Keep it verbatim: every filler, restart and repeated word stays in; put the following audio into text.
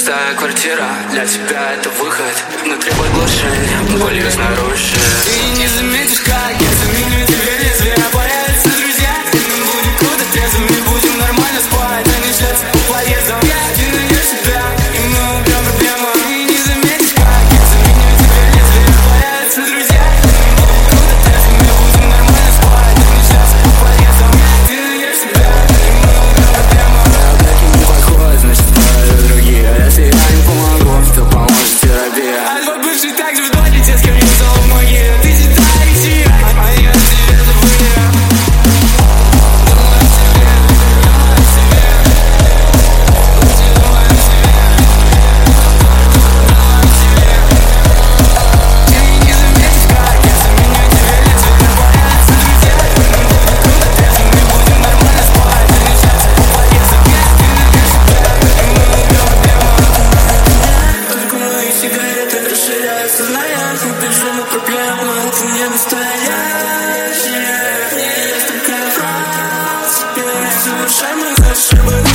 Пустая квартира, для тебя это выход, но требует глуши, болью снаружи. Ты не заметишь, как я заменю тебе лезвие. Появятся друзья, и мы будем круто трезвыми, будем нормально спать, а не шляться по подъездам. Ты найдешь себя, и мы убьем проблему. Ты не заметишь, как я заменю тебе лезвие. Появятся друзья, и мы будем круто трезвыми, будем нормально спать, а не шляться по подъездам. Ты найдешь себя, и мы убьем проблему. Облаки не подходят, значит правила другие. А если я не помогу, то поможет терапия. Альбом бывший также в доме, те, с кем не стал в могиле. Ты всегда и себя, а я тебя забыла. Проблема, ты не настоящая. Я столько врал себе, совершай моих ошибок.